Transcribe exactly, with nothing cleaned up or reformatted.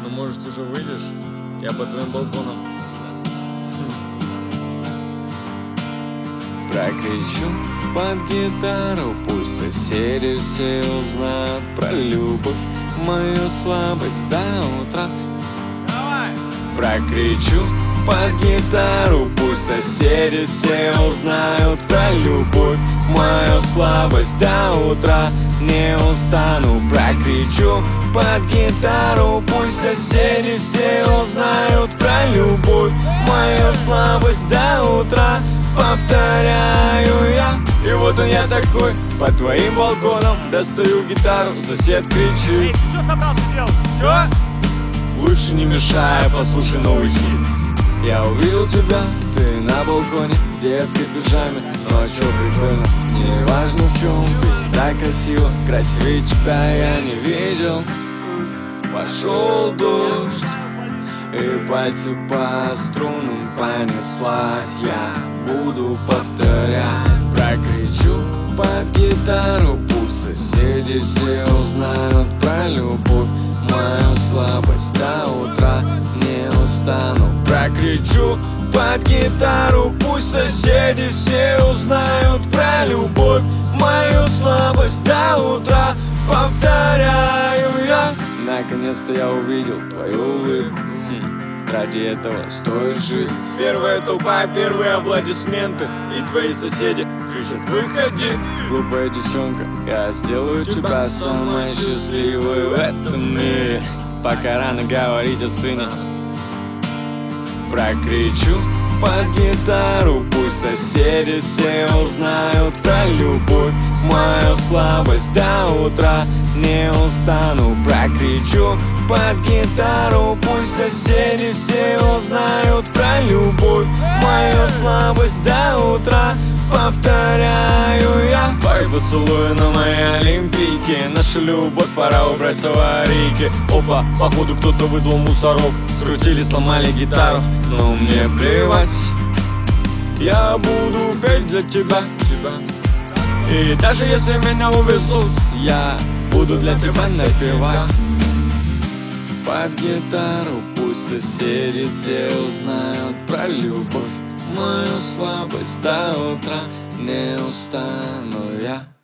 Ну, может, уже выйдешь? Я по твоим балконам. Прокричу под гитару, пусть соседи все узнают про любовь, мою слабость до утра. Давай! Прокричу под гитару, пусть соседи все узнают про любовь, мою слабость до утра. Не устану, прокричу под гитару, пусть соседи все узнают про любовь, мою слабость до утра. Повторяю я, и вот он я такой, по твоим балконам достаю гитару, сосед кричит: Эй, ты что собрался делать? чё? Лучше не мешай, послушай новый хит. Я увидел тебя, ты на балконе в детской пижаме. Ну а чё прикольно, не важно в чем, ты всегда красива, красивее тебя я не видел. Пошел дождь, и пальцы по струнам понеслась. Я буду повторять, прокричу под гитару, пусть соседи все узнают про любовь, мою слабость до утра. Не устану, прокричу под гитару, пусть соседи все узнают про любовь, мою слабость до утра. Повторяю я. Наконец-то я увидел твою улыбку, хм, ради этого стоит жить. Первая толпа, первые аплодисменты, и твои соседи кричат: выходи. Глупая девчонка, я сделаю тебя самой счастливой в этом мире. Пока рано говорить о сыне. Прокричу под гитару, пусть соседи все узнают про любовь, мою слабость до утра. Не устану, прокричу под гитару, пусть соседи все узнают про любовь, мою слабость до утра. Повторяю я. Твои поцелуи на моей олимпийке, наша любовь пора убрать с аварийки. Опа, походу кто-то вызвал мусоров, скрутили, сломали гитару, но мне плевать. Я буду петь для тебя, тебя. И даже если меня увезут, я буду для тебя напевать. Под гитару пусть соседи все узнают про любовь, мою слабость до утра. Не устану я.